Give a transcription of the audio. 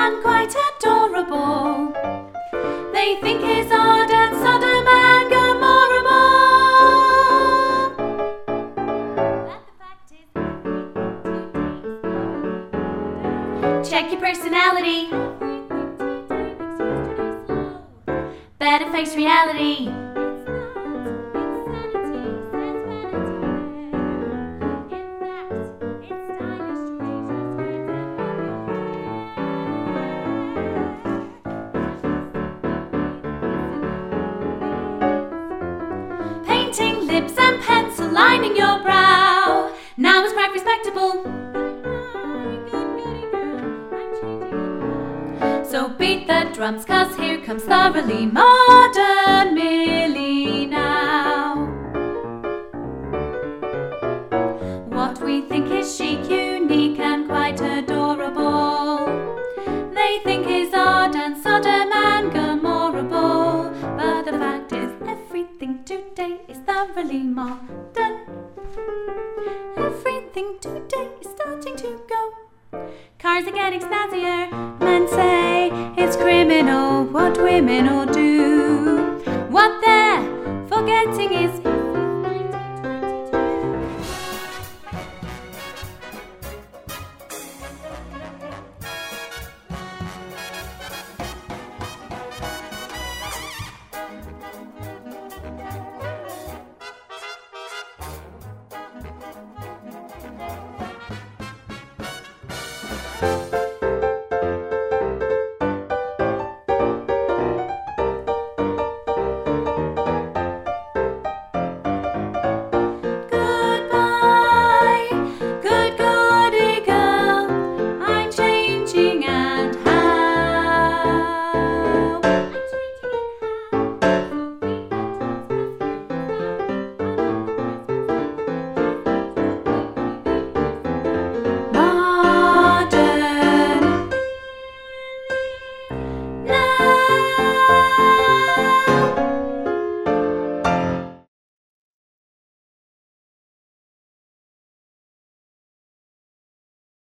and quite adorable. They think he's odd and Sodom and Gomorrah. But the fact is, check your personality. Better face reality. Painting lips and pencil lining your brow. Now it's quite respectable. So beat the drums, 'cause here comes thoroughly modern Millie now. What we think is chic, unique and quite adorable, they think is odd and Sodom and Gomorrah. But the fact is, everything today is thoroughly modern. Everything today is starting to go. Cars are getting snazzier. Men say it's criminal what women all do.